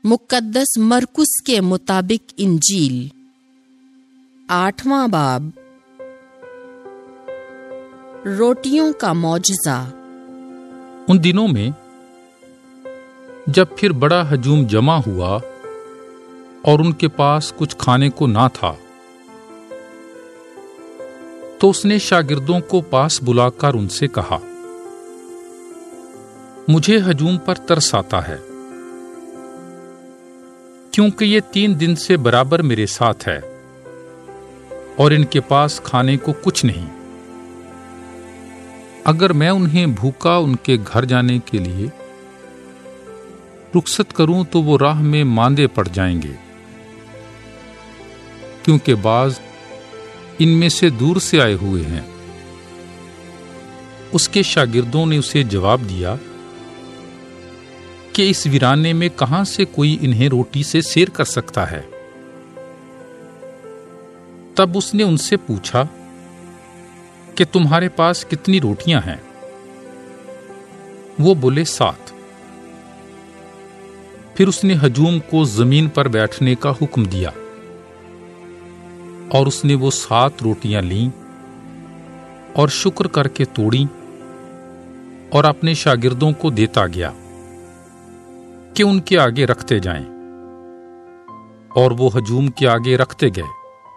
मुक़द्दस मरकुस के मुताबिक इंजील 8वां बाब। रोटियों का मौजज़ा। उन दिनों में जब फिर बड़ा हजूम जमा हुआ और उनके पास कुछ खाने को ना था, तो उसने शागिर्दों को पास बुलाकर उनसे कहा, मुझे हजूम पर तरस आता है, क्योंकि ये 3 दिन से बराबर मेरे साथ है और इनके पास खाने को कुछ नहीं। अगर मैं उन्हें भूखा उनके घर जाने के लिए रुखसत करूं तो वो राह में मांदे पड़ जाएंगे, क्योंकि बाज इनमें से दूर से आए हुए हैं। उसके शागिर्दों ने उसे जवाब दिया कि इस वीराने में कहां से कोई इन्हें रोटी से सैर कर सकता है। तब उसने उनसे पूछा कि तुम्हारे पास कितनी रोटियां हैं? वो बोले 7। फिर उसने हजूम को जमीन पर बैठने का हुक्म दिया और उसने वो 7 रोटियां लीं और शुक्र करके तोड़ी और अपने शागिर्दों को देता गया कि उनके आगे रखते जाएं, और वो हजूम के आगे रखते गए।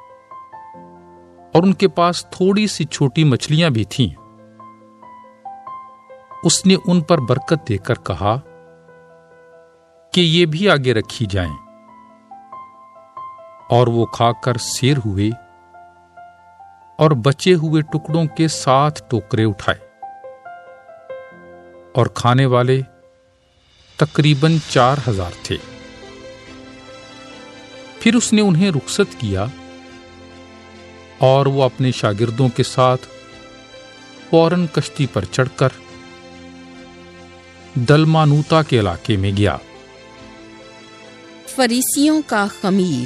और उनके पास थोड़ी सी छोटी मछलियां भी थीं। उसने उन पर बरकत देकर कहा कि ये भी आगे रखी जाएं, और वो खाकर सैर हुए और बचे हुए टुकड़ों के 7 टोकरे उठाए, और खाने वाले तकरीबन 4000 थे। फिर उसने उन्हें रुखसत किया और वो अपने शागिर्दों के साथ फौरन कश्ती पर चढ़कर दलमानूता के इलाके में गया। फरीसियों का खमीर।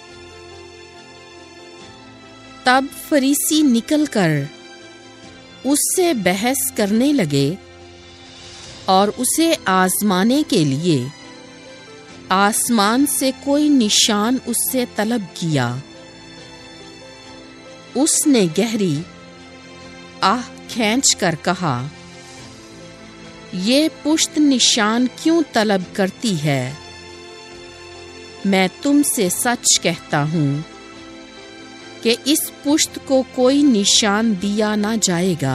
तब फरीसी निकलकर उससे बहस करने लगे और उसे आजमाने के लिए आसमान से कोई निशान उससे तलब किया। उसने गहरी आह खींच कर कहा, ये पुश्त निशान क्यों तलब करती है? मैं तुमसे सच कहता हूं कि इस पुश्त को कोई निशान दिया ना जाएगा।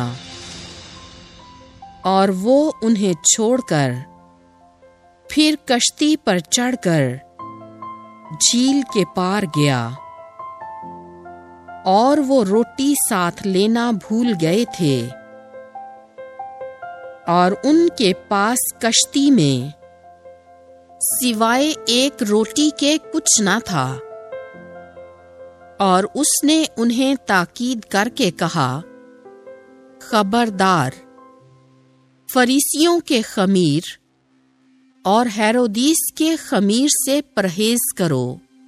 और वो उन्हें छोड़कर फिर कश्ती पर चढ़कर झील के पार गया, और वो रोटी साथ लेना भूल गए थे, और उनके पास कश्ती में सिवाय एक रोटी के कुछ ना था। और उसने उन्हें ताकीद करके कहा, खबरदार, फरीसियों के खमीर और हेरोदीस के खमीर से परहेज करो।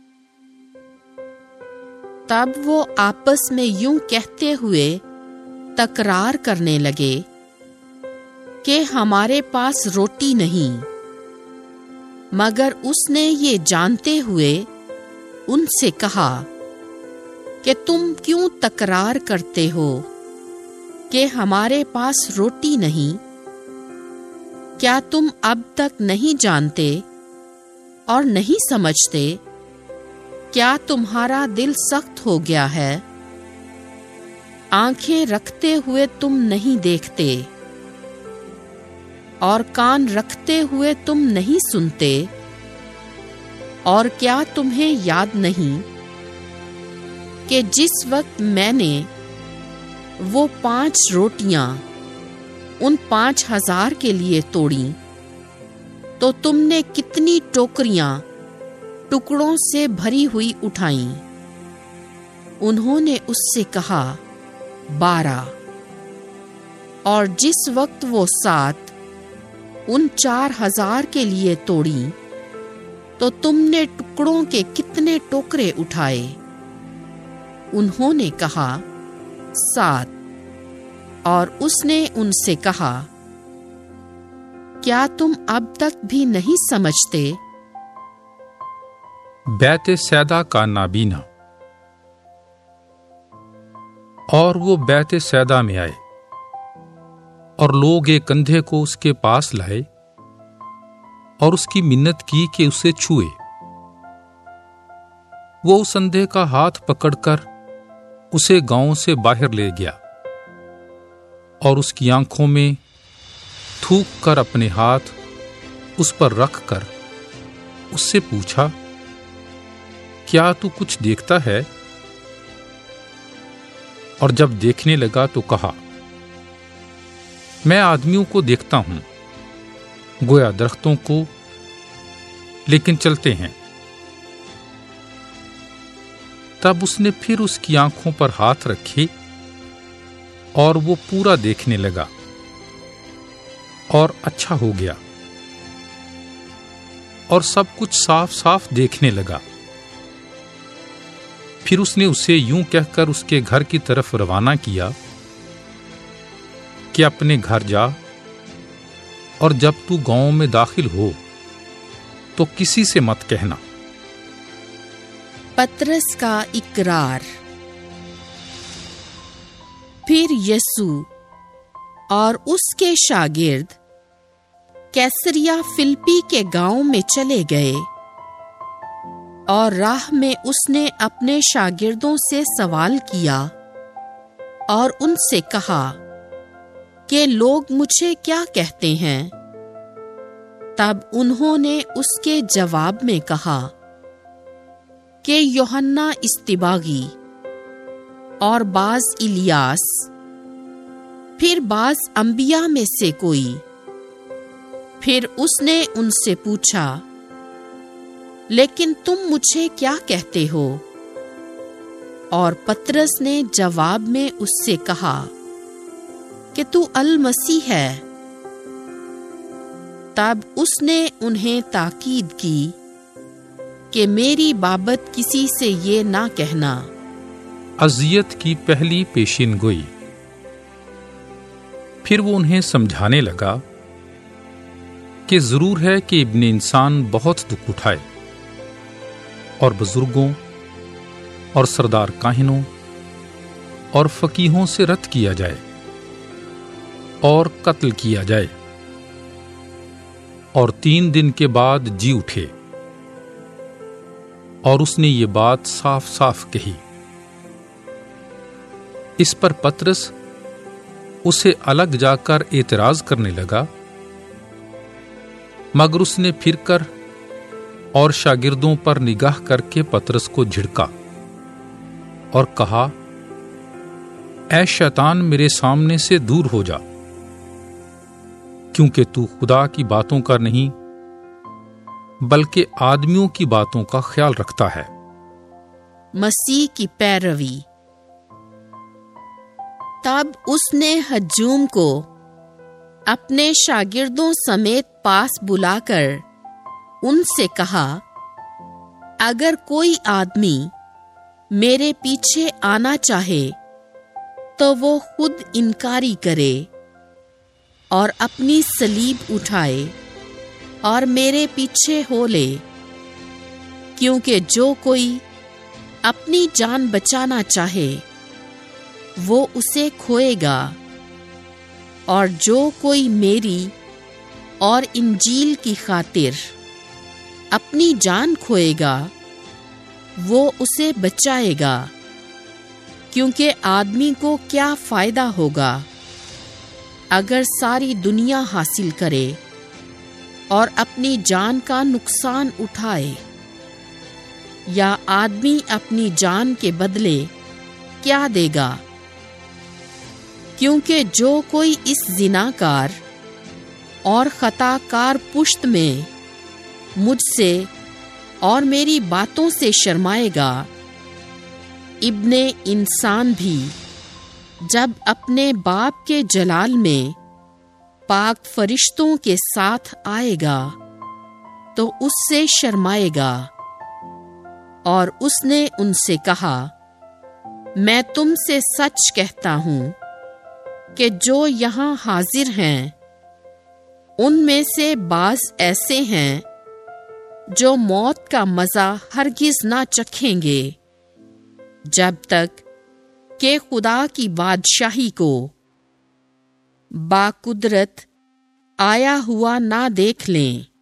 तब वो आपस में यूं कहते हुए तकरार करने लगे कि हमारे पास रोटी नहीं। मगर उसने ये जानते हुए उनसे कहा कि तुम क्यों तकरार करते हो कि हमारे पास रोटी नहीं? क्या तुम अब तक नहीं जानते और नहीं समझते? क्या तुम्हारा दिल सख्त हो गया है? आंखें रखते हुए तुम नहीं देखते और कान रखते हुए तुम नहीं सुनते? और क्या तुम्हें याद नहीं कि जिस वक्त मैंने वो 5 रोटियां उन 5000 के लिए तोड़ी, तो तुमने कितनी टोकरियां टुकड़ों से भरी हुई उठाईं? उन्होंने उससे कहा, 12। और जिस वक्त वो 7 उन 4000 के लिए तोड़ी, तो तुमने टुकड़ों के कितने टोकरे उठाए? उन्होंने कहा, 7। और उसने उनसे कहा, क्या तुम अब तक भी नहीं समझते بیت سیدا کا نابینا۔ اور وہ بیت سیدا میں آئے، اور لوگ ایک اندھے کو اس کے پاس لائے اور اس کی منت کی کہ اسے چھوئے۔ وہ اس اندھے کا ہاتھ پکڑ کر اسے گاؤں سے باہر لے گیا، اور اس کی آنکھوں میں تھوک کر اپنے ہاتھ اس پر رکھ کر اس سے پوچھا، کیا تو کچھ دیکھتا ہے؟ اور جب دیکھنے لگا تو کہا، میں آدمیوں کو دیکھتا ہوں، گویا درختوں کو، لیکن چلتے ہیں۔ تب اس نے پھر اس کی آنکھوں پر ہاتھ رکھے، اور وہ پورا دیکھنے لگا اور اچھا ہو گیا، اور سب کچھ صاف صاف دیکھنے لگا۔ پھر اس نے اسے یوں کہہ کر اس کے گھر کی طرف روانہ کیا کہ اپنے گھر جا، اور جب تو گاؤں میں داخل ہو تو کسی سے مت کہنا۔ پطرس کا اقرار۔ پھر یسوع اور اس کے شاگرد کیسریا فلپی کے گاؤں میں چلے گئے، اور راہ میں اس نے اپنے شاگردوں سے سوال کیا اور ان سے کہا کہ لوگ مجھے کیا کہتے ہیں؟ تب انہوں نے اس کے جواب میں کہا کہ یوحنا اصطباغی، اور بعض الیاس، پھر بعض انبیاء میں سے کوئی۔ پھر اس نے ان سے پوچھا، لیکن تم مجھے کیا کہتے ہو؟ اور پطرس نے جواب میں اس سے کہا کہ تو المسیح ہے۔ تب اس نے انہیں تاکید کی کہ میری بابت کسی سے یہ نہ کہنا۔ اذیت کی پہلی پیشین گوئی۔ پھر وہ انہیں سمجھانے لگا کہ ضرور ہے کہ ابن انسان بہت دکھ اٹھائے، اور بزرگوں اور سردار کاہنوں اور فقیہوں سے رد کیا جائے اور قتل کیا جائے، اور 3 دن کے بعد جی اٹھے۔ اور اس نے یہ بات صاف صاف کہی۔ اس پر پطرس اسے الگ جا کر اعتراض کرنے لگا، مگر اس نے پھر کر اور شاگردوں پر نگاہ کر کے پطرس کو جھڑکا اور کہا، اے شیطان، میرے سامنے سے دور ہو جا، کیونکہ تو خدا کی باتوں کا نہیں بلکہ آدمیوں کی باتوں کا خیال رکھتا ہے۔ مسیح کی پیروی۔ تب اس نے ہجوم کو اپنے شاگردوں سمیت پاس بلا کر ان سے کہا، اگر کوئی آدمی میرے پیچھے آنا چاہے تو وہ خود انکاری کرے اور اپنی صلیب اٹھائے اور میرے پیچھے ہو لے، کیونکہ جو کوئی اپنی جان بچانا چاہے وہ اسے کھوئے گا، اور جو کوئی میری اور انجیل کی خاطر اپنی جان کھوئے گا وہ اسے بچائے گا۔ کیونکہ آدمی کو کیا فائدہ ہوگا اگر ساری دنیا حاصل کرے اور اپنی جان کا نقصان اٹھائے؟ یا آدمی اپنی جان کے بدلے کیا دے گا؟ کیونکہ جو کوئی اس زناکار اور خطا کار پشت میں مجھ سے اور میری باتوں سے شرمائے گا، ابن انسان بھی جب اپنے باپ کے جلال میں پاک فرشتوں کے ساتھ آئے گا تو اس سے شرمائے گا۔ اور اس نے ان سے کہا، میں تم سے سچ کہتا ہوں کہ جو یہاں حاضر ہیں ان میں سے بعض ایسے ہیں جو موت کا مزہ ہرگز نہ چکھیں گے جب تک کہ خدا کی بادشاہی کو باقدرت آیا ہوا نہ دیکھ لیں۔